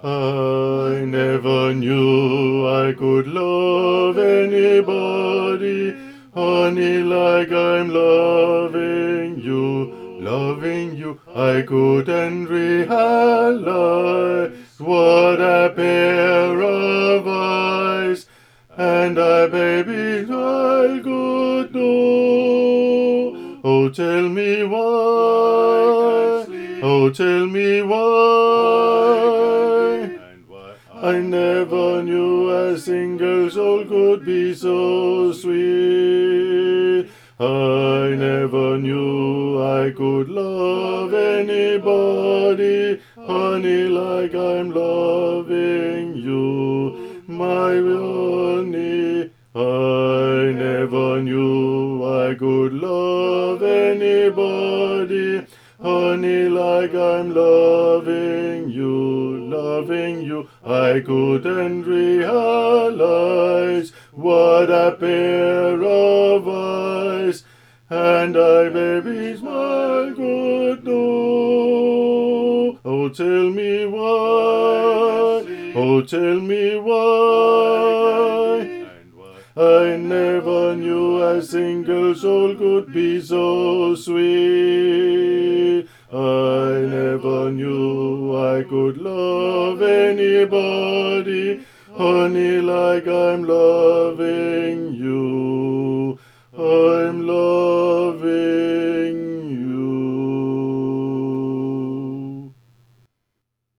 I never knew I could love anybody, honey, like I'm loving you, loving you. I couldn't realize what a pair of eyes, and I, baby, I could know. Oh, tell me why. Oh, tell me why. I never knew a single soul could be so sweet. I never knew I could love anybody, honey, like I'm loving you, my honey. I never knew I could love anybody, honey, like I'm loving you, loving you. I couldn't realize what a pair of eyes, and I, baby, smile could do. Oh, tell me why. Oh, tell me why. I never knew a single soul could be so sweet. I never knew I could love anybody, honey, like I'm loving you. I'm loving